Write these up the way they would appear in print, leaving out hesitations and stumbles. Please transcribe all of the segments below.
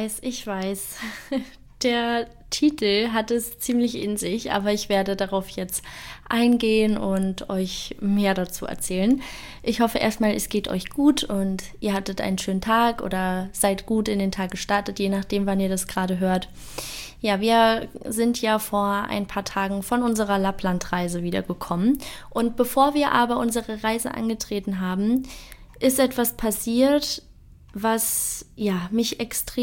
ich weiß. Der Titel hat es ziemlich in sich, aber ich werde darauf jetzt eingehen und euch mehr dazu erzählen. Ich hoffe erstmal, es geht euch gut und ihr hattet einen schönen Tag oder seid gut in den Tag gestartet, je nachdem, wann ihr das gerade hört. Ja, wir sind ja vor ein paar Tagen von unserer Lapplandreise wiedergekommen. Und bevor wir aber unsere Reise angetreten haben, ist etwas passiert, was mich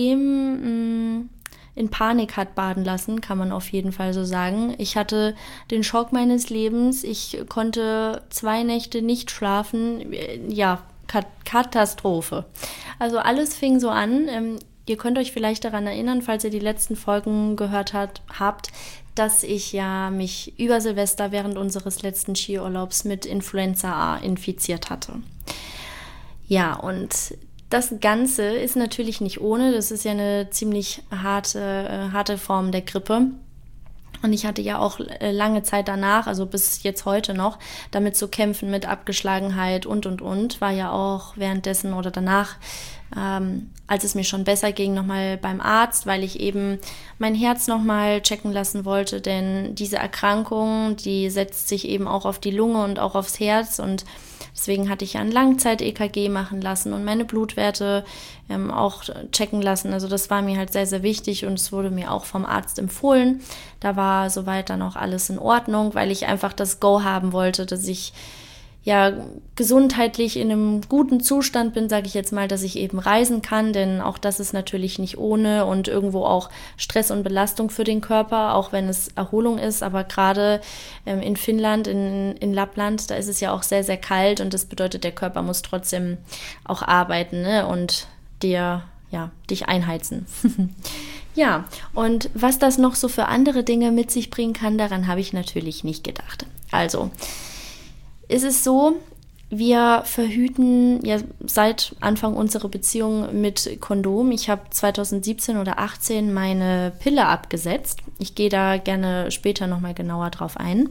extrem in Panik hat baden lassen, kann man auf jeden Fall so sagen. Ich hatte den Schock meines Lebens. Ich konnte 2 Nächte nicht schlafen. Ja, Katastrophe. Also alles fing so an. Ihr könnt euch vielleicht daran erinnern, falls ihr die letzten Folgen gehört habt, dass ich ja mich über Silvester während unseres letzten Skiurlaubs mit Influenza A infiziert hatte. Ja, und das Ganze ist natürlich nicht ohne. Das ist ja eine ziemlich harte Form der Grippe. Und ich hatte ja auch lange Zeit danach, also bis jetzt heute noch, damit zu kämpfen mit Abgeschlagenheit und. War ja auch währenddessen oder danach, als es mir schon besser ging, nochmal beim Arzt, weil ich eben mein Herz nochmal checken lassen wollte. Denn diese Erkrankung, die setzt sich eben auch auf die Lunge und auch aufs Herz. Und deswegen hatte ich ja ein Langzeit-EKG machen lassen und meine Blutwerte auch checken lassen. Also das war mir halt sehr, sehr wichtig und es wurde mir auch vom Arzt empfohlen. Da war soweit dann auch alles in Ordnung, weil ich einfach das Go haben wollte, dass ich ja gesundheitlich in einem guten Zustand bin, sage ich jetzt mal, dass ich eben reisen kann, denn auch das ist natürlich nicht ohne und irgendwo auch Stress und Belastung für den Körper, auch wenn es Erholung ist, aber gerade in Finnland, in Lappland, da ist es ja auch sehr, sehr kalt und das bedeutet, der Körper muss trotzdem auch arbeiten, ne? Und dich einheizen. Ja, und was das noch so für andere Dinge mit sich bringen kann, daran habe ich natürlich nicht gedacht. Also, ist es so, wir verhüten ja seit Anfang unserer Beziehung mit Kondom. Ich habe 2017 oder 2018 meine Pille abgesetzt. Ich gehe da gerne später nochmal genauer drauf ein.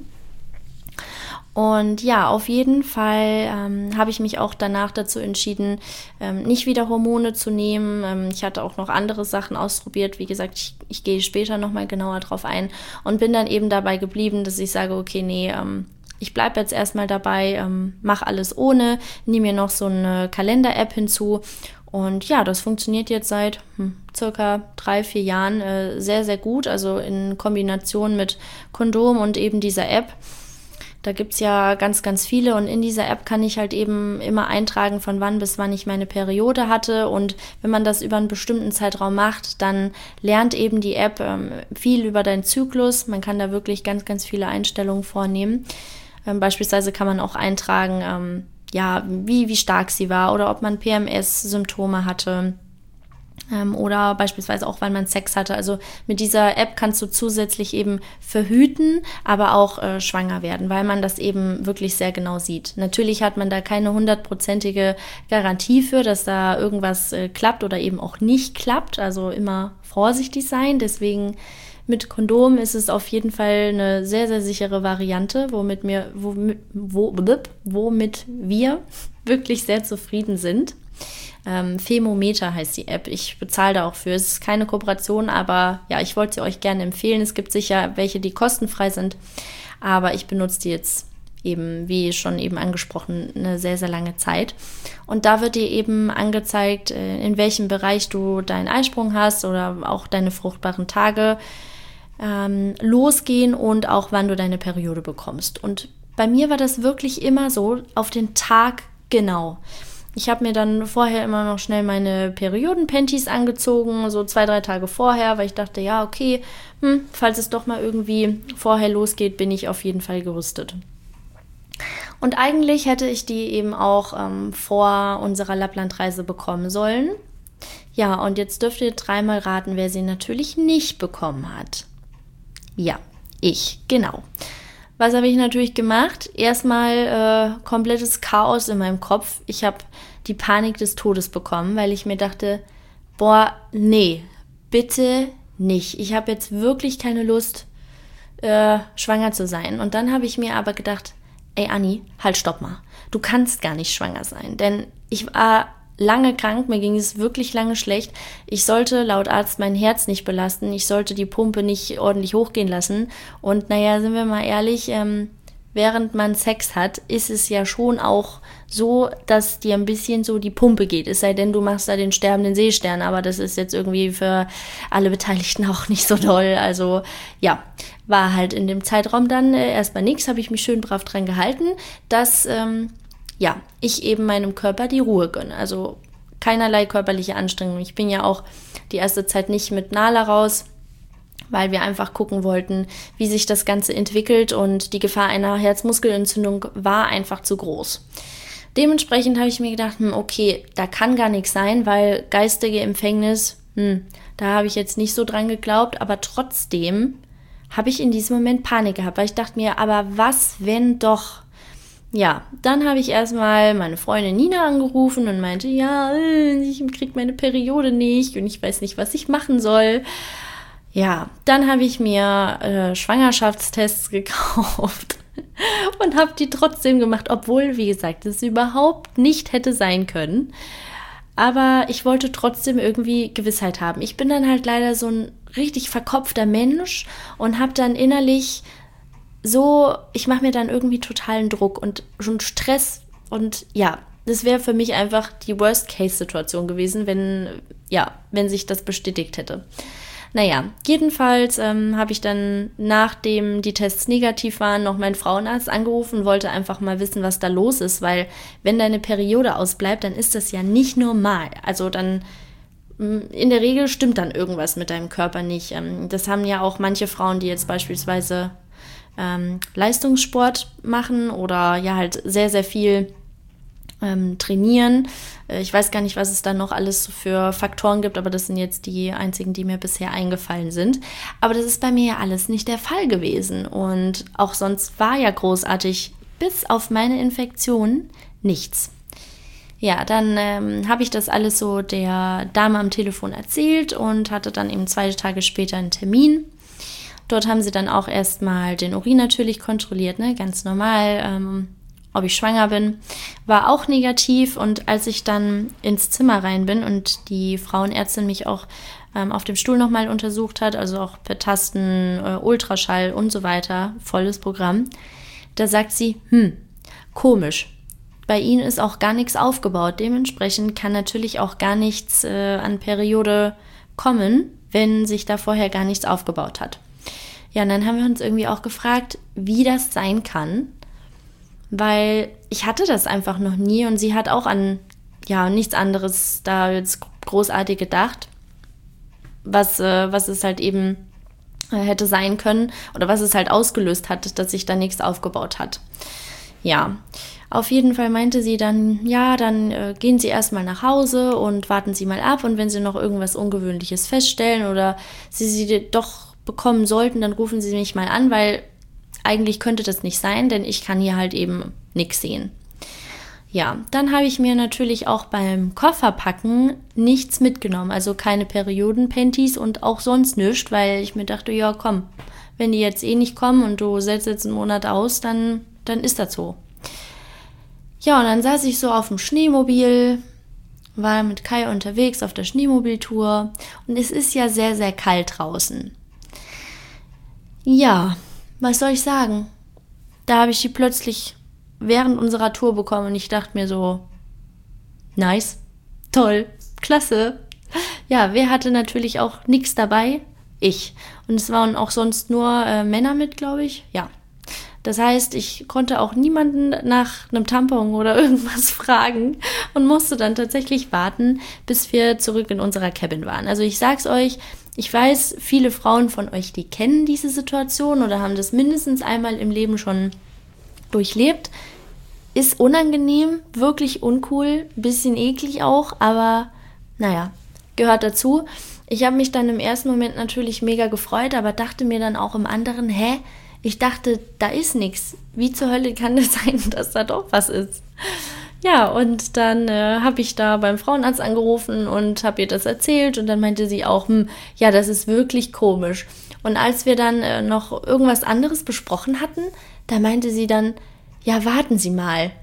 Und ja, auf jeden Fall habe ich mich auch danach dazu entschieden, nicht wieder Hormone zu nehmen. Ich hatte auch noch andere Sachen ausprobiert. Wie gesagt, ich gehe später nochmal genauer drauf ein und bin dann eben dabei geblieben, dass ich sage, okay, nee, ich bleibe jetzt erstmal dabei, mach alles ohne, nehme mir noch so eine Kalender-App hinzu und ja, das funktioniert jetzt seit circa 3-4 Jahren sehr, sehr gut, also in Kombination mit Kondom und eben dieser App. Da gibt's ja ganz, ganz viele und in dieser App kann ich halt eben immer eintragen, von wann bis wann ich meine Periode hatte und wenn man das über einen bestimmten Zeitraum macht, dann lernt eben die App viel über deinen Zyklus. Man kann da wirklich ganz, ganz viele Einstellungen vornehmen. Beispielsweise kann man auch eintragen, wie stark sie war oder ob man PMS-Symptome hatte oder beispielsweise auch, wann man Sex hatte. Also mit dieser App kannst du zusätzlich eben verhüten, aber auch schwanger werden, weil man das eben wirklich sehr genau sieht. Natürlich hat man da keine 100%ige Garantie für, dass da irgendwas klappt oder eben auch nicht klappt. Also immer vorsichtig sein, deswegen mit Kondom ist es auf jeden Fall eine sehr, sehr sichere Variante, womit wir wirklich sehr zufrieden sind. Femometer heißt die App. Ich bezahle da auch für. Es ist keine Kooperation, aber ja, ich wollte sie euch gerne empfehlen. Es gibt sicher welche, die kostenfrei sind, aber ich benutze die jetzt eben, wie schon eben angesprochen, eine sehr, sehr lange Zeit. Und da wird dir eben angezeigt, in welchem Bereich du deinen Eisprung hast oder auch deine fruchtbaren Tage losgehen und auch wann du deine Periode bekommst. Und bei mir war das wirklich immer so auf den Tag genau. Ich habe mir dann vorher immer noch schnell meine Periodenpanties angezogen, so 2-3 Tage vorher, weil ich dachte, ja, okay, falls es doch mal irgendwie vorher losgeht, bin ich auf jeden Fall gerüstet. Und eigentlich hätte ich die eben auch vor unserer Lapplandreise bekommen sollen. Ja, und jetzt dürft ihr 3-mal raten, wer sie natürlich nicht bekommen hat. Ja, ich, genau. Was habe ich natürlich gemacht? Erstmal komplettes Chaos in meinem Kopf. Ich habe die Panik des Todes bekommen, weil ich mir dachte, boah, nee, bitte nicht. Ich habe jetzt wirklich keine Lust, schwanger zu sein. Und dann habe ich mir aber gedacht, ey Anni, halt stopp mal. Du kannst gar nicht schwanger sein. Denn ich war lange krank, mir ging es wirklich lange schlecht. Ich sollte laut Arzt mein Herz nicht belasten, ich sollte die Pumpe nicht ordentlich hochgehen lassen. Und naja, sind wir mal ehrlich, während man Sex hat, ist es ja schon auch so, dass dir ein bisschen so die Pumpe geht. Es sei denn, du machst da den sterbenden Seestern, aber das ist jetzt irgendwie für alle Beteiligten auch nicht so doll. Also ja, war halt in dem Zeitraum dann erstmal nichts, habe ich mich schön brav dran gehalten, dass ich eben meinem Körper die Ruhe gönne. Also keinerlei körperliche Anstrengung. Ich bin ja auch die erste Zeit nicht mit Nala raus, weil wir einfach gucken wollten, wie sich das Ganze entwickelt, und die Gefahr einer Herzmuskelentzündung war einfach zu groß. Dementsprechend habe ich mir gedacht, okay, da kann gar nichts sein, weil geistige Empfängnis, da habe ich jetzt nicht so dran geglaubt, aber trotzdem habe ich in diesem Moment Panik gehabt, weil ich dachte mir, aber was, wenn doch? Ja, dann habe ich erstmal meine Freundin Nina angerufen und meinte, ja, ich kriege meine Periode nicht und ich weiß nicht, was ich machen soll. Ja, dann habe ich mir Schwangerschaftstests gekauft und habe die trotzdem gemacht, obwohl, wie gesagt, es überhaupt nicht hätte sein können. Aber ich wollte trotzdem irgendwie Gewissheit haben. Ich bin dann halt leider so ein richtig verkopfter Mensch und habe dann innerlich ich mache mir dann irgendwie totalen Druck und schon Stress. Und ja, das wäre für mich einfach die Worst-Case-Situation gewesen, wenn sich das bestätigt hätte. Naja, jedenfalls habe ich dann, nachdem die Tests negativ waren, noch meinen Frauenarzt angerufen und wollte einfach mal wissen, was da los ist, weil wenn deine Periode ausbleibt, dann ist das ja nicht normal. Also dann in der Regel stimmt dann irgendwas mit deinem Körper nicht. Das haben ja auch manche Frauen, die jetzt beispielsweise Leistungssport machen oder ja halt sehr, sehr viel trainieren. Ich weiß gar nicht, was es da noch alles für Faktoren gibt, aber das sind jetzt die einzigen, die mir bisher eingefallen sind. Aber das ist bei mir ja alles nicht der Fall gewesen. Und auch sonst war ja großartig, bis auf meine Infektion, nichts. Ja, dann habe ich das alles so der Dame am Telefon erzählt und hatte dann eben 2 Tage später einen Termin. Dort haben sie dann auch erstmal den Urin natürlich kontrolliert, ne, ganz normal, ob ich schwanger bin. War auch negativ, und als ich dann ins Zimmer rein bin und die Frauenärztin mich auch auf dem Stuhl nochmal untersucht hat, also auch per Tasten, Ultraschall und so weiter, volles Programm, da sagt sie, komisch. Bei Ihnen ist auch gar nichts aufgebaut. Dementsprechend kann natürlich auch gar nichts an Periode kommen, wenn sich da vorher gar nichts aufgebaut hat. Ja, und dann haben wir uns irgendwie auch gefragt, wie das sein kann, weil ich hatte das einfach noch nie und sie hat auch an nichts anderes da jetzt großartig gedacht, was es halt eben hätte sein können oder was es halt ausgelöst hat, dass sich da nichts aufgebaut hat. Ja, auf jeden Fall meinte sie dann, dann gehen Sie erstmal nach Hause und warten Sie mal ab, und wenn Sie noch irgendwas Ungewöhnliches feststellen oder Sie doch bekommen sollten, dann rufen Sie mich mal an, weil eigentlich könnte das nicht sein, denn ich kann hier halt eben nichts sehen. Ja, dann habe ich mir natürlich auch beim Kofferpacken nichts mitgenommen, also keine Periodenpanties und auch sonst nichts, weil ich mir dachte, ja komm, wenn die jetzt eh nicht kommen und du setzt jetzt einen Monat aus, dann ist das so. Ja, und dann saß ich so auf dem Schneemobil, war mit Kai unterwegs auf der Schneemobiltour, und es ist ja sehr, sehr kalt draußen. Ja, was soll ich sagen? Da habe ich die plötzlich während unserer Tour bekommen und ich dachte mir so, nice, toll, klasse. Ja, wer hatte natürlich auch nichts dabei? Ich. Und es waren auch sonst nur Männer mit, glaube ich. Ja. Das heißt, ich konnte auch niemanden nach einem Tampon oder irgendwas fragen und musste dann tatsächlich warten, bis wir zurück in unserer Cabin waren. Also ich sag's euch, ich weiß, viele Frauen von euch, die kennen diese Situation oder haben das mindestens einmal im Leben schon durchlebt. Ist unangenehm, wirklich uncool, ein bisschen eklig auch, aber naja, gehört dazu. Ich habe mich dann im ersten Moment natürlich mega gefreut, aber dachte mir dann auch im anderen, ich dachte, da ist nichts. Wie zur Hölle kann das sein, dass da doch was ist? Ja, und dann habe ich da beim Frauenarzt angerufen und habe ihr das erzählt, und dann meinte sie auch, das ist wirklich komisch. Und als wir dann noch irgendwas anderes besprochen hatten, da meinte sie dann, ja, warten Sie mal.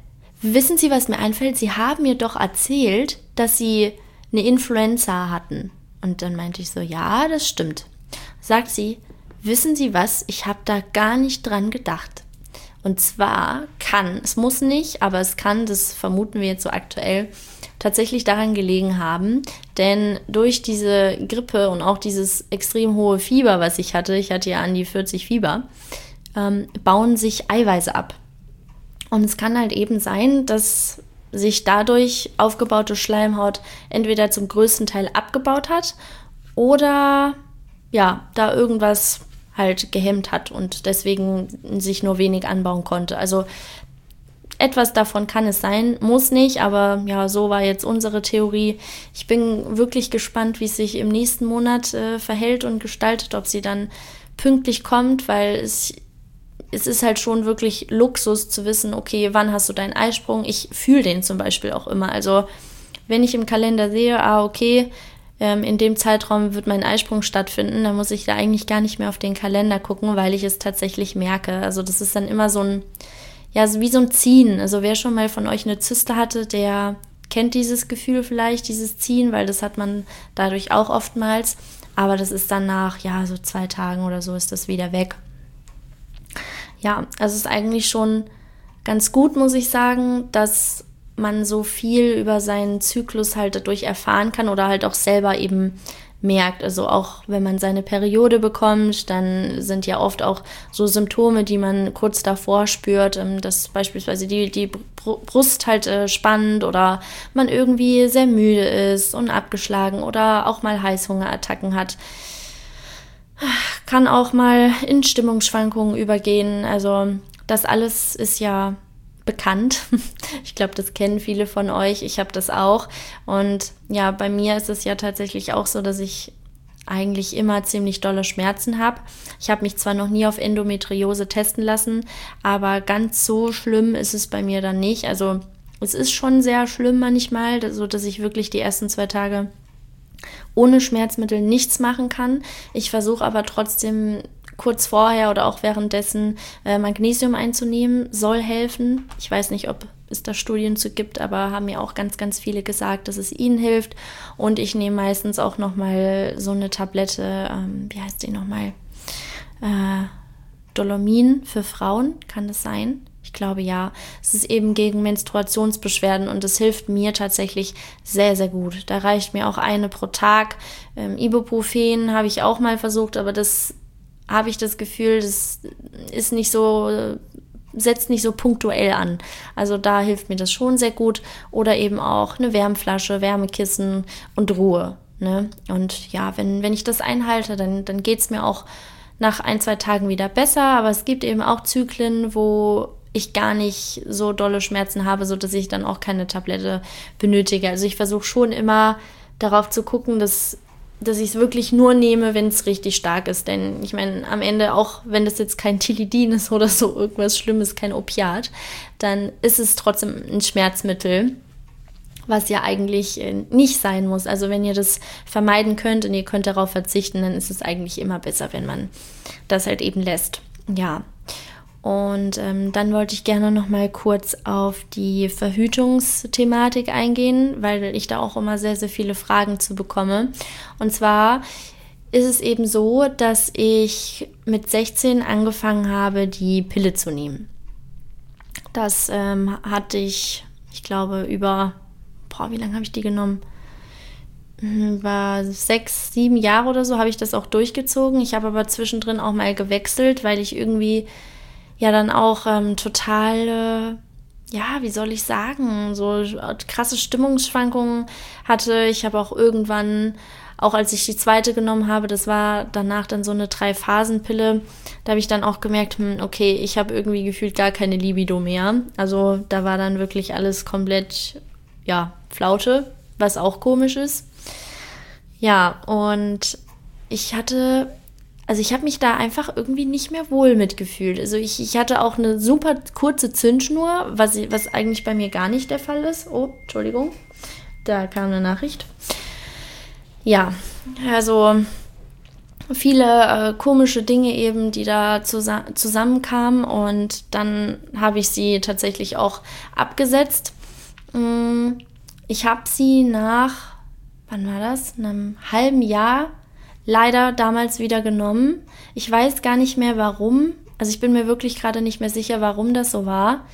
wissen Sie, was mir einfällt? Sie haben mir doch erzählt, dass Sie eine Influenza hatten. Und dann meinte ich so, ja, das stimmt. Sagt sie, wissen Sie was? Ich habe da gar nicht dran gedacht. Und zwar es muss nicht, aber es kann, das vermuten wir jetzt so aktuell, tatsächlich daran gelegen haben, denn durch diese Grippe und auch dieses extrem hohe Fieber, was ich hatte ja an die 40 Fieber, bauen sich Eiweiße ab. Und es kann halt eben sein, dass sich dadurch aufgebaute Schleimhaut entweder zum größten Teil abgebaut hat oder ja, da irgendwas halt gehemmt hat und deswegen sich nur wenig anbauen konnte. Also etwas davon kann es sein, muss nicht, aber ja, so war jetzt unsere Theorie. Ich bin wirklich gespannt, wie es sich im nächsten Monat verhält und gestaltet, ob sie dann pünktlich kommt, weil es ist halt schon wirklich Luxus zu wissen, okay, wann hast du deinen Eisprung? Ich fühle den zum Beispiel auch immer. Also wenn ich im Kalender sehe, okay, in dem Zeitraum wird mein Eisprung stattfinden, dann muss ich da eigentlich gar nicht mehr auf den Kalender gucken, weil ich es tatsächlich merke. Also das ist dann immer so wie so ein Ziehen. Also wer schon mal von euch eine Zyste hatte, der kennt dieses Gefühl vielleicht, dieses Ziehen, weil das hat man dadurch auch oftmals. Aber das ist dann nach, so 2 Tagen oder so ist das wieder weg. Ja, also es ist eigentlich schon ganz gut, muss ich sagen, dass man so viel über seinen Zyklus halt dadurch erfahren kann oder halt auch selber eben merkt. Also auch wenn man seine Periode bekommt, dann sind ja oft auch so Symptome, die man kurz davor spürt, dass beispielsweise die Brust halt spannt oder man irgendwie sehr müde ist und abgeschlagen oder auch mal Heißhungerattacken hat. Kann auch mal in Stimmungsschwankungen übergehen. Also das alles ist ja bekannt. Ich glaube, das kennen viele von euch. Ich habe das auch. Und ja, bei mir ist es ja tatsächlich auch so, dass ich eigentlich immer ziemlich dolle Schmerzen habe. Ich habe mich zwar noch nie auf Endometriose testen lassen, aber ganz so schlimm ist es bei mir dann nicht. Also es ist schon sehr schlimm manchmal, so dass ich wirklich die ersten 2 Tage ohne Schmerzmittel nichts machen kann. Ich versuche aber trotzdem kurz vorher oder auch währenddessen Magnesium einzunehmen, soll helfen. Ich weiß nicht, ob es da Studien zu gibt, aber haben mir auch ganz, ganz viele gesagt, dass es ihnen hilft. Und ich nehme meistens auch nochmal so eine Tablette, wie heißt die nochmal? Dolomin für Frauen, kann das sein? Ich glaube ja. Es ist eben gegen Menstruationsbeschwerden und das hilft mir tatsächlich sehr, sehr gut. Da reicht mir auch eine pro Tag. Ibuprofen habe ich auch mal versucht, aber das habe ich das Gefühl, das ist nicht so, setzt nicht so punktuell an. Also da hilft mir das schon sehr gut. Oder eben auch eine Wärmflasche, Wärmekissen und Ruhe. Ne? Und ja, wenn ich das einhalte, dann geht es mir auch nach 1-2 Tagen wieder besser. Aber es gibt eben auch Zyklen, wo ich gar nicht so dolle Schmerzen habe, sodass ich dann auch keine Tablette benötige. Also ich versuche schon immer darauf zu gucken, dass ich es wirklich nur nehme, wenn es richtig stark ist. Denn ich meine, am Ende, auch wenn das jetzt kein Tilidin ist oder so irgendwas Schlimmes, kein Opiat, dann ist es trotzdem ein Schmerzmittel, was ja eigentlich nicht sein muss. Also wenn ihr das vermeiden könnt und ihr könnt darauf verzichten, dann ist es eigentlich immer besser, wenn man das halt eben lässt. Ja. Und dann wollte ich gerne noch mal kurz auf die Verhütungsthematik eingehen, weil ich da auch immer sehr, sehr viele Fragen zu bekomme. Und zwar ist es eben so, dass ich mit 16 angefangen habe, die Pille zu nehmen. Das hatte ich glaube, wie lange habe ich die genommen? Über 6, 7 Jahre oder so habe ich das auch durchgezogen. Ich habe aber zwischendrin auch mal gewechselt, weil ich irgendwie dann auch total, wie soll ich sagen, so krasse Stimmungsschwankungen hatte. Ich habe auch irgendwann, auch als ich die 2. genommen habe, das war danach dann so eine 3-Phasen-Pille, da habe ich dann auch gemerkt, okay, ich habe irgendwie gefühlt gar keine Libido mehr. Also da war dann wirklich alles komplett, Flaute, was auch komisch ist. Ja, und ich habe mich da einfach irgendwie nicht mehr wohl mitgefühlt. Also ich hatte auch eine super kurze Zündschnur, was eigentlich bei mir gar nicht der Fall ist. Oh, Entschuldigung, da kam eine Nachricht. Ja, also viele komische Dinge eben, die da zusammenkamen, und dann habe ich sie tatsächlich auch abgesetzt. Ich habe sie nach, wann war das? Einem halben Jahr leider damals wieder genommen. Ich weiß gar nicht mehr warum. Also ich bin mir wirklich gerade nicht mehr sicher, warum das so war.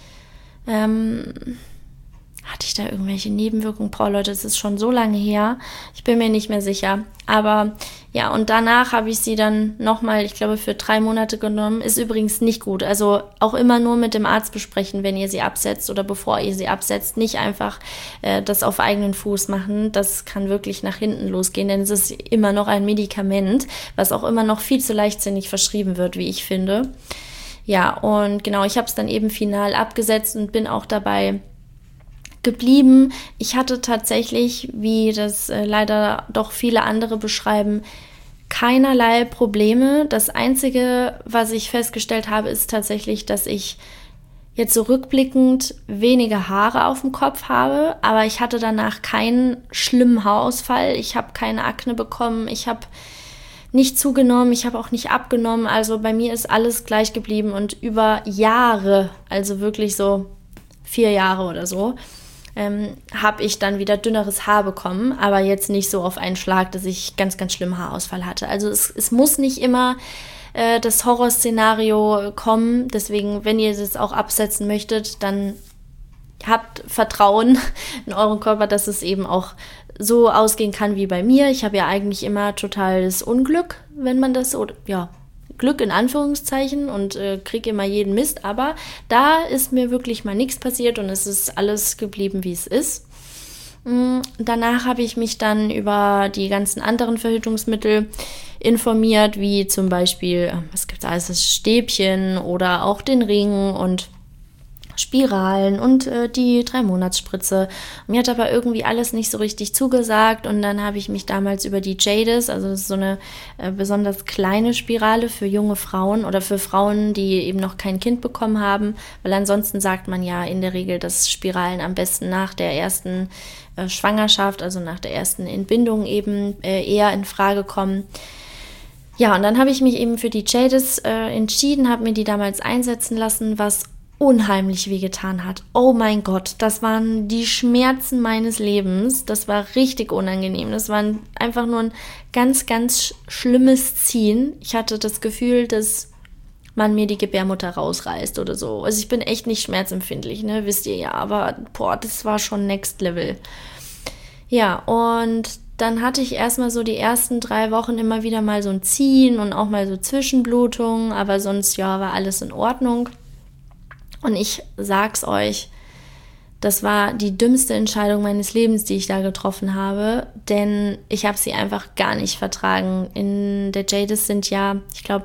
Hatte ich da irgendwelche Nebenwirkungen? Boah, Leute, das ist schon so lange her. Ich bin mir nicht mehr sicher. Aber ja, und danach habe ich sie dann nochmal, ich glaube, für 3 Monate genommen. Ist übrigens nicht gut. Also auch immer nur mit dem Arzt besprechen, wenn ihr sie absetzt oder bevor ihr sie absetzt. Nicht einfach das auf eigenen Fuß machen. Das kann wirklich nach hinten losgehen, denn es ist immer noch ein Medikament, was auch immer noch viel zu leichtsinnig verschrieben wird, wie ich finde. Ja, und genau, ich habe es dann eben final abgesetzt und bin auch dabei geblieben. Ich hatte tatsächlich, wie das leider doch viele andere beschreiben, keinerlei Probleme. Das Einzige, was ich festgestellt habe, ist tatsächlich, dass ich jetzt so rückblickend weniger Haare auf dem Kopf habe, aber ich hatte danach keinen schlimmen Haarausfall. Ich habe keine Akne bekommen, ich habe nicht zugenommen, ich habe auch nicht abgenommen. Also bei mir ist alles gleich geblieben, und über Jahre, also wirklich so 4 Jahre oder so, habe ich dann wieder dünneres Haar bekommen, aber jetzt nicht so auf einen Schlag, dass ich ganz, ganz schlimmen Haarausfall hatte. Also es muss nicht immer das Horrorszenario kommen. Deswegen, wenn ihr das auch absetzen möchtet, dann habt Vertrauen in euren Körper, dass es eben auch so ausgehen kann wie bei mir. Ich habe ja eigentlich immer totales Unglück, wenn man das, oder ja, Glück in Anführungszeichen, und kriege immer jeden Mist, aber da ist mir wirklich mal nichts passiert und es ist alles geblieben, wie es ist. Danach habe ich mich dann über die ganzen anderen Verhütungsmittel informiert, wie zum Beispiel, was gibt es alles, das Stäbchen oder auch den Ring und Spiralen und die 3-Monats-Spritze. Mir hat aber irgendwie alles nicht so richtig zugesagt, und dann habe ich mich damals über die Jadis, also das ist so eine besonders kleine Spirale für junge Frauen oder für Frauen, die eben noch kein Kind bekommen haben, weil ansonsten sagt man ja in der Regel, dass Spiralen am besten nach der ersten Schwangerschaft, also nach der ersten Entbindung eben eher in Frage kommen. Ja, und dann habe ich mich eben für die Jadis entschieden, habe mir die damals einsetzen lassen, was unheimlich wehgetan hat. Oh mein Gott, das waren die Schmerzen meines Lebens. Das war richtig unangenehm. Das war einfach nur ein ganz, ganz schlimmes Ziehen. Ich hatte das Gefühl, dass man mir die Gebärmutter rausreißt oder so. Also ich bin echt nicht schmerzempfindlich, ne, wisst ihr ja. Aber boah, das war schon Next Level. Ja, und dann hatte ich erstmal so die ersten 3 Wochen immer wieder mal so ein Ziehen und auch mal so Zwischenblutungen. Aber sonst, ja, war alles in Ordnung. Und ich sag's euch, das war die dümmste Entscheidung meines Lebens, die ich da getroffen habe, denn ich habe sie einfach gar nicht vertragen. In der Jadis sind ja, ich glaube,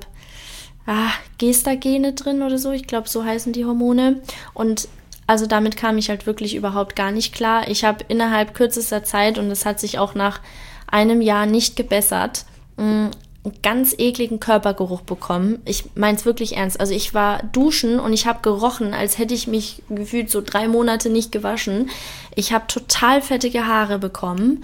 Gestagene drin oder so. Ich glaube, so heißen die Hormone. Und also damit kam ich halt wirklich überhaupt gar nicht klar. Ich habe innerhalb kürzester Zeit, und es hat sich auch nach einem Jahr nicht gebessert, einen ganz ekligen Körpergeruch bekommen. Ich meine es wirklich ernst. Also ich war duschen und ich habe gerochen, als hätte ich mich gefühlt so 3 Monate nicht gewaschen. Ich habe total fettige Haare bekommen.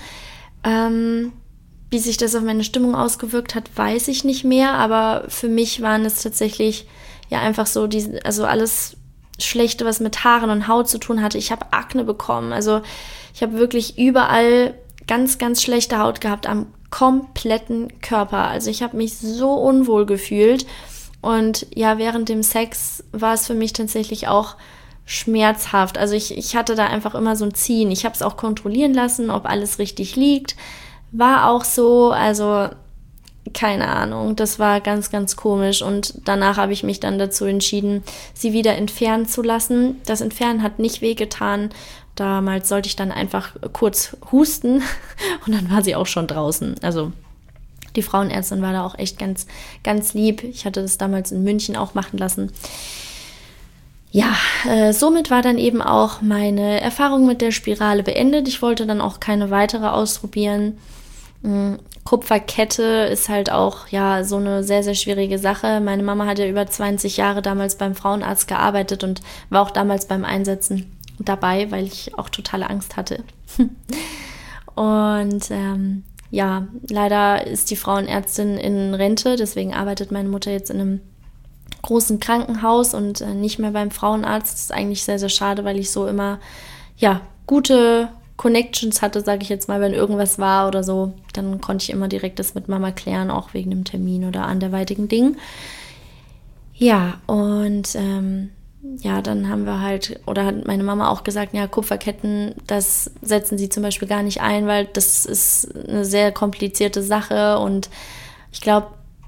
Wie sich das auf meine Stimmung ausgewirkt hat, weiß ich nicht mehr. Aber für mich waren es tatsächlich ja einfach so, also alles Schlechte, was mit Haaren und Haut zu tun hatte. Ich habe Akne bekommen. Also ich habe wirklich überall ganz, ganz schlechte Haut gehabt am kompletten Körper. Also ich habe mich so unwohl gefühlt, und ja, während dem Sex war es für mich tatsächlich auch schmerzhaft. Also ich hatte da einfach immer so ein Ziehen. Ich habe es auch kontrollieren lassen, ob alles richtig liegt. War auch so, also keine Ahnung, das war ganz, ganz komisch, und danach habe ich mich dann dazu entschieden, sie wieder entfernen zu lassen. Das Entfernen hat nicht wehgetan. Damals sollte ich dann einfach kurz husten und dann war sie auch schon draußen. Also die Frauenärztin war da auch echt ganz, ganz lieb. Ich hatte das damals in München auch machen lassen. Ja, somit war dann eben auch meine Erfahrung mit der Spirale beendet. Ich wollte dann auch keine weitere ausprobieren. Kupferkette ist halt auch ja so eine sehr, sehr schwierige Sache. Meine Mama hat ja über 20 Jahre damals beim Frauenarzt gearbeitet und war auch damals beim Einsetzen dabei, weil ich auch totale Angst hatte. Und ja, leider ist die Frauenärztin in Rente, deswegen arbeitet meine Mutter jetzt in einem großen Krankenhaus und nicht mehr beim Frauenarzt. Das ist eigentlich sehr, sehr schade, weil ich so immer, ja, gute Connections hatte, sage ich jetzt mal, wenn irgendwas war oder so, dann konnte ich immer direkt das mit Mama klären, auch wegen dem Termin oder anderweitigen Dingen. Ja, und ja, dann haben wir halt, oder hat meine Mama auch gesagt, ja, Kupferketten, das setzen sie zum Beispiel gar nicht ein, weil das ist eine sehr komplizierte Sache und ich glaube,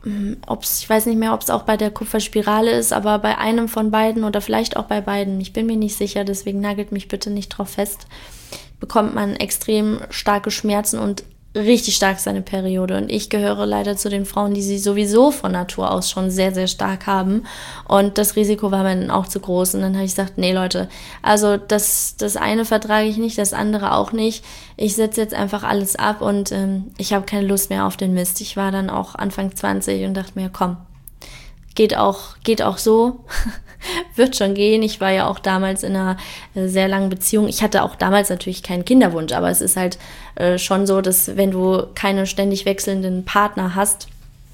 ich weiß nicht mehr, ob es auch bei der Kupferspirale ist, aber bei einem von beiden oder vielleicht auch bei beiden, ich bin mir nicht sicher, deswegen nagelt mich bitte nicht drauf fest, bekommt man extrem starke Schmerzen und richtig stark seine Periode. Und ich gehöre leider zu den Frauen, die sie sowieso von Natur aus schon sehr, sehr stark haben. Und das Risiko war mir dann auch zu groß. Und dann habe ich gesagt, nee Leute, also das eine vertrage ich nicht, das andere auch nicht. Ich setze jetzt einfach alles ab und ich habe keine Lust mehr auf den Mist. Ich war dann auch Anfang 20 und dachte mir, komm, geht auch so. Wird schon gehen. Ich war ja auch damals in einer sehr langen Beziehung. Ich hatte auch damals natürlich keinen Kinderwunsch, aber es ist halt schon so, dass wenn du keine ständig wechselnden Partner hast,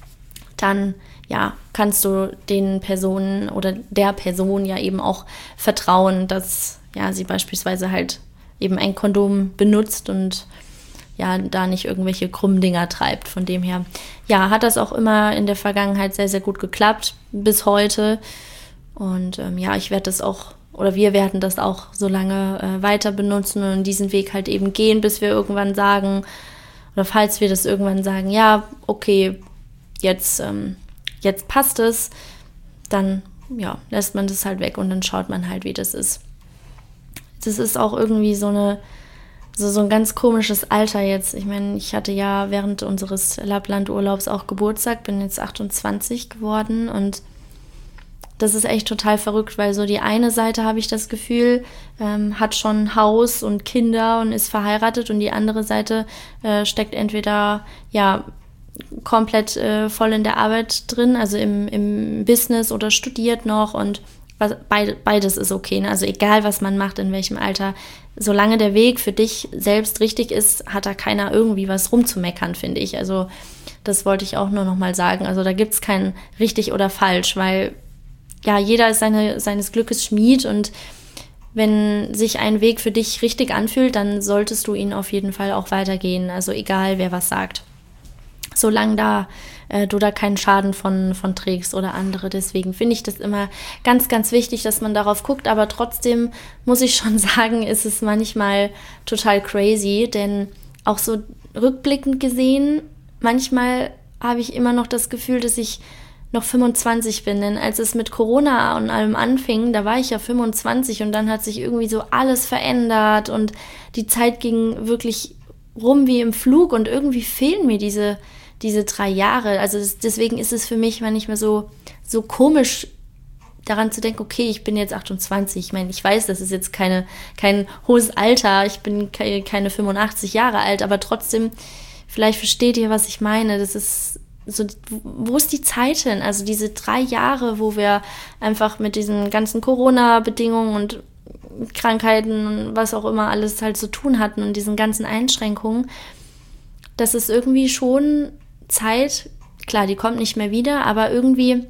dann ja, kannst du den Personen oder der Person ja eben auch vertrauen, dass ja, sie beispielsweise halt eben ein Kondom benutzt und ja, da nicht irgendwelche krummen Dinger treibt. Von dem her, ja, hat das auch immer in der Vergangenheit sehr, sehr gut geklappt, bis heute. Und ja, ich werde das auch, oder wir werden das auch so lange weiter benutzen und diesen Weg halt eben gehen, bis wir irgendwann sagen, oder falls wir das irgendwann sagen, ja, okay, jetzt passt es, dann ja, lässt man das halt weg und dann schaut man halt, wie das ist. Das ist auch irgendwie so ein ganz komisches Alter jetzt. Ich meine, ich hatte ja während unseres Lappland-Urlaubs auch Geburtstag, bin jetzt 28 geworden und das ist echt total verrückt, weil so die eine Seite, habe ich das Gefühl, hat schon Haus und Kinder und ist verheiratet und die andere Seite steckt entweder ja komplett voll in der Arbeit drin, also im Business oder studiert noch und beides ist okay. Ne? Also egal, was man macht, in welchem Alter, solange der Weg für dich selbst richtig ist, hat da keiner irgendwie was rumzumeckern, finde ich. Also das wollte ich auch nur noch mal sagen. Also da gibt es kein richtig oder falsch, weil ja, jeder ist seines Glückes Schmied und wenn sich ein Weg für dich richtig anfühlt, dann solltest du ihn auf jeden Fall auch weitergehen. Also egal, wer was sagt. Solange du da keinen Schaden von trägst oder andere. Deswegen finde ich das immer ganz, ganz wichtig, dass man darauf guckt. Aber trotzdem muss ich schon sagen, ist es manchmal total crazy. Denn auch so rückblickend gesehen, manchmal habe ich immer noch das Gefühl, dass ich noch 25 bin, denn als es mit Corona und allem anfing, da war ich ja 25 und dann hat sich irgendwie so alles verändert und die Zeit ging wirklich rum wie im Flug und irgendwie fehlen mir diese 3 Jahre. Also deswegen ist es für mich manchmal so komisch, daran zu denken, okay, ich bin jetzt 28. Ich meine, ich weiß, das ist jetzt kein hohes Alter, ich bin keine 85 Jahre alt, aber trotzdem, vielleicht versteht ihr, was ich meine. Das ist so, wo ist die Zeit hin? Also diese 3 Jahre, wo wir einfach mit diesen ganzen Corona-Bedingungen und Krankheiten und was auch immer alles halt zu tun hatten und diesen ganzen Einschränkungen, das ist irgendwie schon Zeit, klar, die kommt nicht mehr wieder, aber irgendwie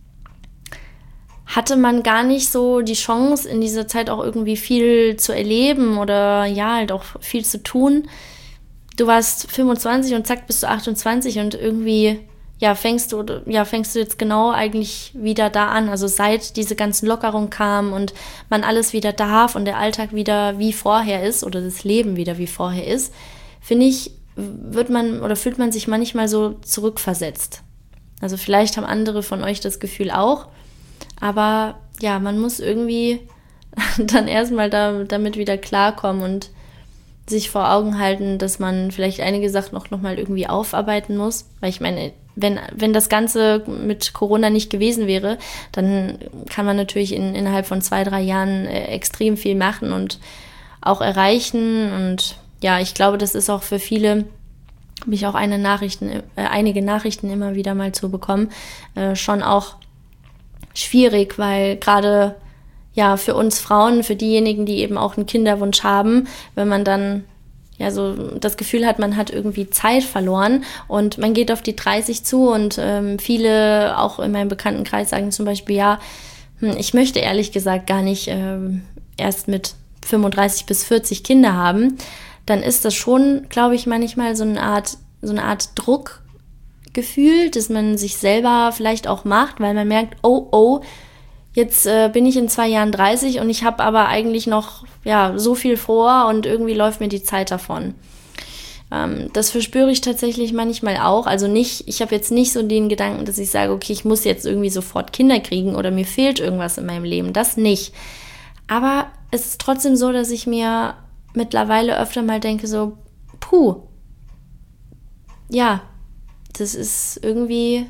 hatte man gar nicht so die Chance, in dieser Zeit auch irgendwie viel zu erleben oder ja, halt auch viel zu tun. Du warst 25 und zack, bist du 28 und irgendwie, ja, fängst du jetzt genau eigentlich wieder da an. Also seit diese ganzen Lockerungen kamen und man alles wieder darf und der Alltag wieder wie vorher ist oder das Leben wieder wie vorher ist, finde ich, fühlt man sich manchmal so zurückversetzt. Also vielleicht haben andere von euch das Gefühl auch, aber ja, man muss irgendwie dann erstmal damit wieder klarkommen und sich vor Augen halten, dass man vielleicht einige Sachen noch mal irgendwie aufarbeiten muss. Weil ich meine, wenn das Ganze mit Corona nicht gewesen wäre, dann kann man natürlich innerhalb von 2, 3 Jahren extrem viel machen und auch erreichen. Und ja, ich glaube, das ist auch für viele, habe ich auch einige Nachrichten immer wieder mal zu bekommen, schon auch schwierig, weil gerade ja für uns Frauen, für diejenigen, die eben auch einen Kinderwunsch haben, wenn man dann ja, so das Gefühl hat, man hat irgendwie Zeit verloren und man geht auf die 30 zu und viele auch in meinem Bekanntenkreis sagen zum Beispiel, ja, ich möchte ehrlich gesagt gar nicht erst mit 35 bis 40 Kinder haben, dann ist das schon, glaube ich, manchmal so eine Art Druckgefühl, das man sich selber vielleicht auch macht, weil man merkt, oh, jetzt bin ich in 2 Jahren 30 und ich habe aber eigentlich noch so viel vor und irgendwie läuft mir die Zeit davon. Das verspüre ich tatsächlich manchmal auch. Also ich habe jetzt nicht so den Gedanken, dass ich sage, okay, ich muss jetzt irgendwie sofort Kinder kriegen oder mir fehlt irgendwas in meinem Leben. Das nicht. Aber es ist trotzdem so, dass ich mir mittlerweile öfter mal denke, so, ja, das ist irgendwie,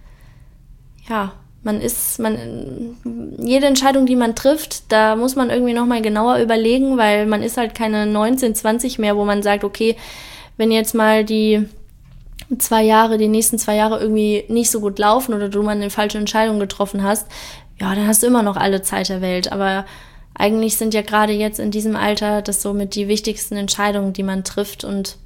jede Entscheidung, die man trifft, da muss man irgendwie nochmal genauer überlegen, weil man ist halt keine 19, 20 mehr, wo man sagt, okay, wenn jetzt mal die nächsten 2 Jahre irgendwie nicht so gut laufen oder du mal eine falsche Entscheidung getroffen hast, dann hast du immer noch alle Zeit der Welt. Aber eigentlich sind ja gerade jetzt in diesem Alter das somit die wichtigsten Entscheidungen, die man trifft und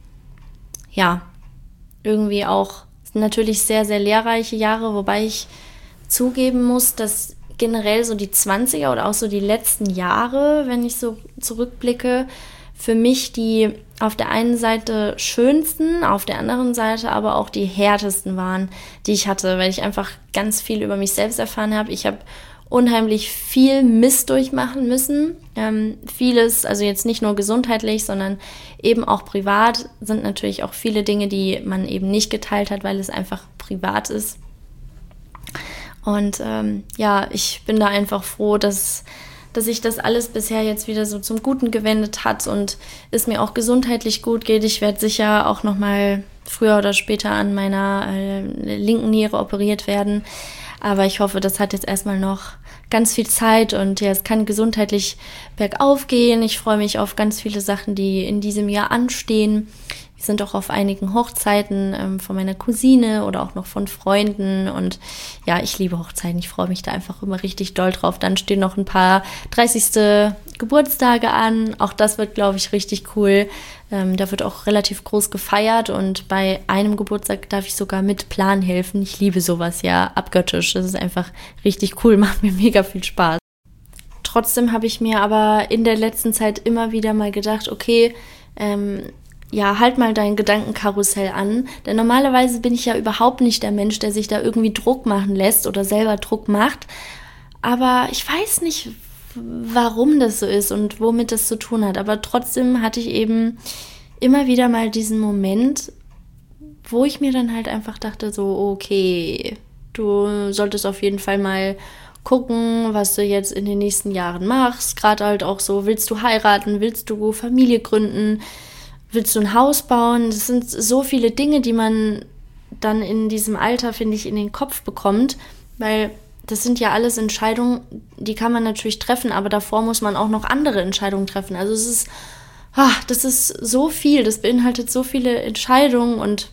irgendwie auch natürlich sehr, sehr lehrreiche Jahre, wobei ich zugeben muss, dass generell so die 20er oder auch so die letzten Jahre, wenn ich so zurückblicke, für mich die auf der einen Seite schönsten, auf der anderen Seite aber auch die härtesten waren, die ich hatte, weil ich einfach ganz viel über mich selbst erfahren habe. Ich habe unheimlich viel Mist durchmachen müssen. Vieles, also jetzt nicht nur gesundheitlich, sondern eben auch privat, sind natürlich auch viele Dinge, die man eben nicht geteilt hat, weil es einfach privat ist. Und ich bin da einfach froh, dass sich das alles bisher jetzt wieder so zum Guten gewendet hat und es mir auch gesundheitlich gut geht. Ich werde sicher auch nochmal früher oder später an meiner linken Niere operiert werden. Aber ich hoffe, das hat jetzt erstmal noch ganz viel Zeit und es kann gesundheitlich bergauf gehen. Ich freue mich auf ganz viele Sachen, die in diesem Jahr anstehen. Wir sind auch auf einigen Hochzeiten von meiner Cousine oder auch noch von Freunden und ich liebe Hochzeiten. Ich freue mich da einfach immer richtig doll drauf. Dann stehen noch ein paar 30. Geburtstage an. Auch das wird, glaube ich, richtig cool. Da wird auch relativ groß gefeiert und bei einem Geburtstag darf ich sogar mit Plan helfen. Ich liebe sowas abgöttisch. Das ist einfach richtig cool, macht mir mega viel Spaß. Trotzdem habe ich mir aber in der letzten Zeit immer wieder mal gedacht, okay, halt mal dein Gedankenkarussell an, denn normalerweise bin ich ja überhaupt nicht der Mensch, der sich da irgendwie Druck machen lässt oder selber Druck macht, aber ich weiß nicht, warum das so ist und womit das zu tun hat, aber trotzdem hatte ich eben immer wieder mal diesen Moment, wo ich mir dann halt einfach dachte, so, okay, du solltest auf jeden Fall mal gucken, was du jetzt in den nächsten Jahren machst, gerade halt auch so, willst du heiraten, willst du Familie gründen, willst du ein Haus bauen? Das sind so viele Dinge, die man dann in diesem Alter, finde ich, in den Kopf bekommt, weil das sind ja alles Entscheidungen, die kann man natürlich treffen, aber davor muss man auch noch andere Entscheidungen treffen. Also das ist so viel, das beinhaltet so viele Entscheidungen und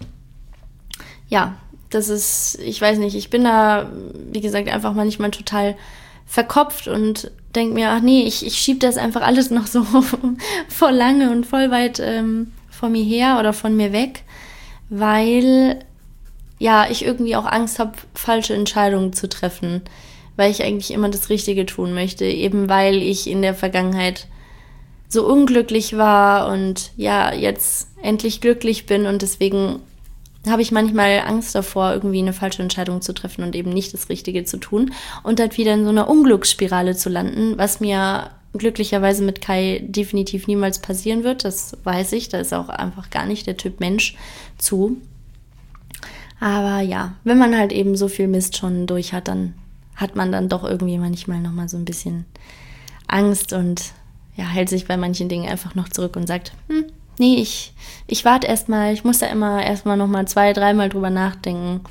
das ist, ich weiß nicht, ich bin da, wie gesagt, einfach manchmal total verkopft und denke mir, ach nee, ich schiebe das einfach alles noch so voll lange und voll weit von mir her oder von mir weg, weil ich irgendwie auch Angst habe, falsche Entscheidungen zu treffen, weil ich eigentlich immer das Richtige tun möchte, eben weil ich in der Vergangenheit so unglücklich war und jetzt endlich glücklich bin und deswegen habe ich manchmal Angst davor, irgendwie eine falsche Entscheidung zu treffen und eben nicht das Richtige zu tun und dann wieder in so einer Unglücksspirale zu landen, was mir glücklicherweise mit Kai definitiv niemals passieren wird. Das weiß ich, da ist auch einfach gar nicht der Typ Mensch zu. Aber wenn man halt eben so viel Mist schon durch hat, dann hat man dann doch irgendwie manchmal nochmal so ein bisschen Angst und hält sich bei manchen Dingen einfach noch zurück und sagt, nee, ich warte erstmal, ich muss da immer erstmal nochmal 2, 3 Mal drüber nachdenken.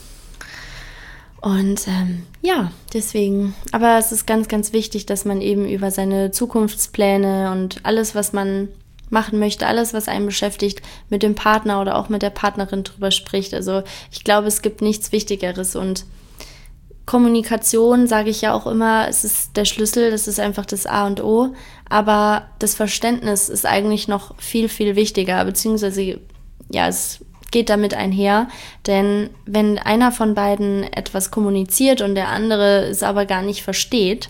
Und deswegen, aber es ist ganz, ganz wichtig, dass man eben über seine Zukunftspläne und alles, was man machen möchte, alles, was einen beschäftigt, mit dem Partner oder auch mit der Partnerin drüber spricht. Also ich glaube, es gibt nichts Wichtigeres und Kommunikation, sage ich ja auch immer, es ist der Schlüssel, das ist einfach das A und O, aber das Verständnis ist eigentlich noch viel, viel wichtiger, beziehungsweise, ja, es geht damit einher, denn wenn einer von beiden etwas kommuniziert und der andere es aber gar nicht versteht,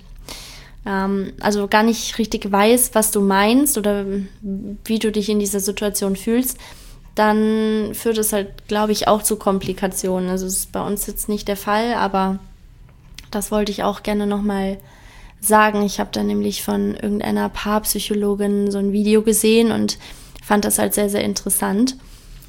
also gar nicht richtig weiß, was du meinst oder wie du dich in dieser Situation fühlst, dann führt es halt, glaube ich, auch zu Komplikationen. Also es ist bei uns jetzt nicht der Fall, aber das wollte ich auch gerne nochmal sagen. Ich habe da nämlich von irgendeiner Paarpsychologin so ein Video gesehen und fand das halt sehr, sehr interessant,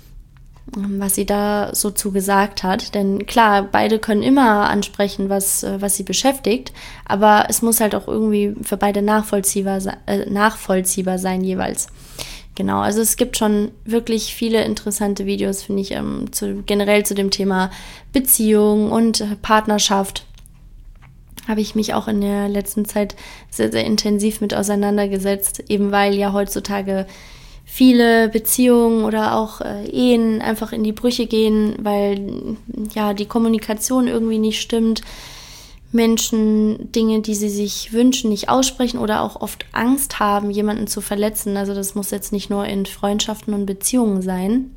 was sie da so zu gesagt hat. Denn klar, beide können immer ansprechen, was sie beschäftigt, aber es muss halt auch irgendwie für beide nachvollziehbar sein jeweils. Genau, also es gibt schon wirklich viele interessante Videos, finde ich, generell zu dem Thema Beziehung und Partnerschaft. Habe ich mich auch in der letzten Zeit sehr, sehr intensiv mit auseinandergesetzt, eben weil ja heutzutage viele Beziehungen oder auch Ehen einfach in die Brüche gehen, weil ja die Kommunikation irgendwie nicht stimmt, Menschen Dinge, die sie sich wünschen, nicht aussprechen oder auch oft Angst haben, jemanden zu verletzen. Also das muss jetzt nicht nur in Freundschaften und Beziehungen sein,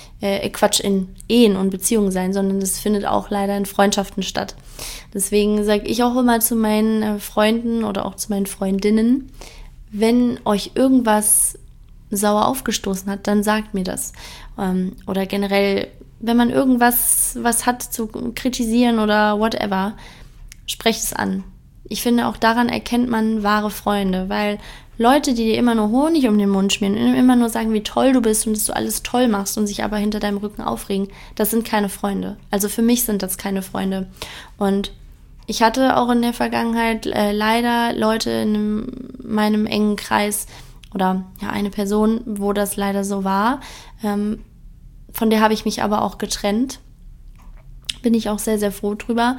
in Ehen und Beziehungen sein, sondern das findet auch leider in Freundschaften statt. Deswegen sage ich auch immer zu meinen Freunden oder auch zu meinen Freundinnen, wenn euch irgendwas sauer aufgestoßen hat, dann sagt mir das. Oder generell, wenn man irgendwas hat zu kritisieren oder whatever, sprecht es an. Ich finde, auch daran erkennt man wahre Freunde, weil Leute, die dir immer nur Honig um den Mund schmieren, immer nur sagen, wie toll du bist und dass du alles toll machst und sich aber hinter deinem Rücken aufregen, das sind keine Freunde. Also für mich sind das keine Freunde. Und ich hatte auch in der Vergangenheit leider Leute in meinem engen Kreis oder ja eine Person, wo das leider so war. Von der habe ich mich aber auch getrennt. Bin ich auch sehr, sehr froh drüber.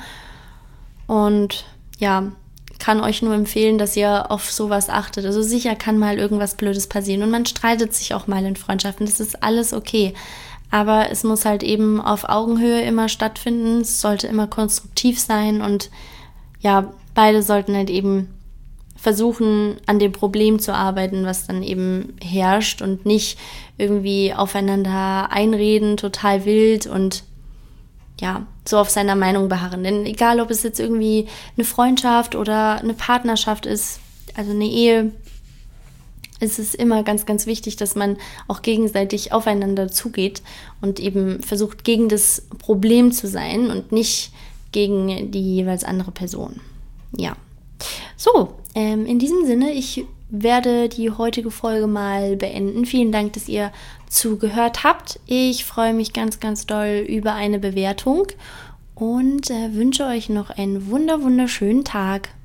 Und ja, kann euch nur empfehlen, dass ihr auf sowas achtet. Also sicher kann mal irgendwas Blödes passieren und man streitet sich auch mal in Freundschaften. Das ist alles okay. Aber es muss halt eben auf Augenhöhe immer stattfinden. Es sollte immer konstruktiv sein und ja, beide sollten halt eben versuchen, an dem Problem zu arbeiten, was dann eben herrscht und nicht irgendwie aufeinander einreden, total wild und ja, so auf seiner Meinung beharren. Denn egal, ob es jetzt irgendwie eine Freundschaft oder eine Partnerschaft ist, also eine Ehe, ist es immer ganz, ganz wichtig, dass man auch gegenseitig aufeinander zugeht und eben versucht, gegen das Problem zu sein und nicht gegen die jeweils andere Person. Ja. So, in diesem Sinne, ich werde die heutige Folge mal beenden. Vielen Dank, dass ihr zugehört habt. Ich freue mich ganz, ganz doll über eine Bewertung und wünsche euch noch einen wunderschönen Tag.